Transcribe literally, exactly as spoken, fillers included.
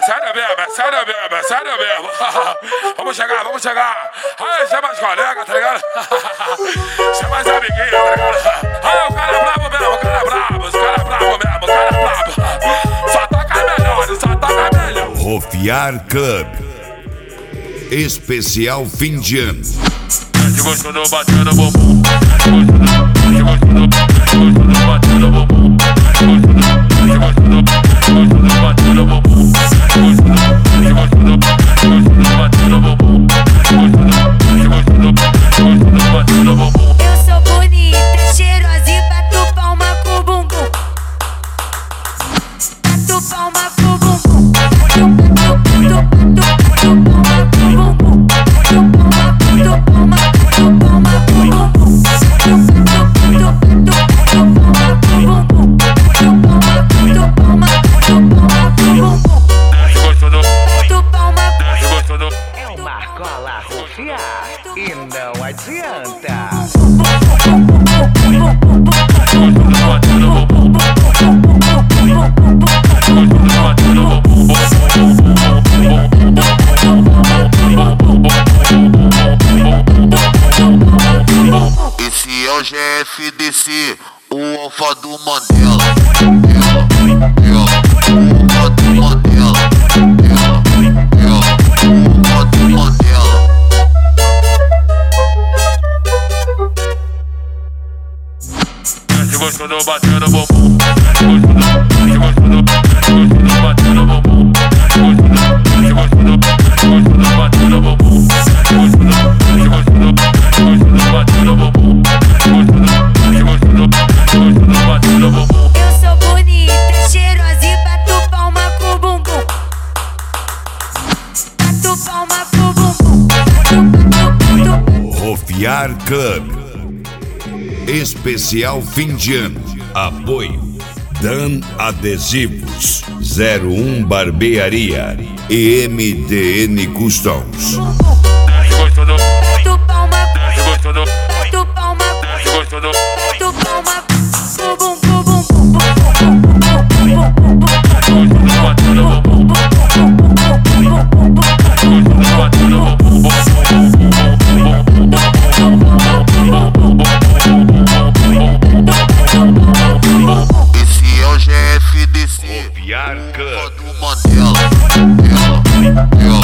sério mesmo, é sério mesmo, é sério mesmo. Vamos chegar, vamos chegar. Aí, chama as colegas, tá ligado? Chama as amiguinhas, tá ligado? Aí, o cara é brabo mesmo, o cara é brabo, o cara é brabo mesmo, o cara é brabo. Só toca melhor, só toca melhor. Rofiar Club. Especial fim de ano. De gosto do batendo bumbum. De gosto do batendo bumbum. De gosto do batendo bumbum. De gosto do batendo bumbum. De gosto do batendo bumbum. Eu sou bonita, cheirosa e bato palma com o bumbum. Bato palma com o bumbum. Bato palma com o bumbum. Bato palma, bato palma com o bumbum. É uma cola rufiar e não adianta. Esse é o G F D C, o alfa do Mandela. É, é, o alfa do Mandela. É, é, o alfa do Mandela. De gosto do batendo bumbum. De gosto do batendo bumbum. De gosto do batendo bumbum. De gosto do batendo bumbum. De gosto do batendo bumbum. Eu sou bonita, cheirosa e bato palma com o bumbum. Bato palma com o bumbum. Rofiar Club. Especial fim de ano. Apoio Dan Adesivos, zero um Barbearia e M D N Customs. De gosto do Bato palma, de gosto do bato palma, de gosto do bato palma com o bumbum. batendo bumbum. Batendo bumbum. Esse é o G F D C, Rofiar o Club. alfa do Mandela. É, é,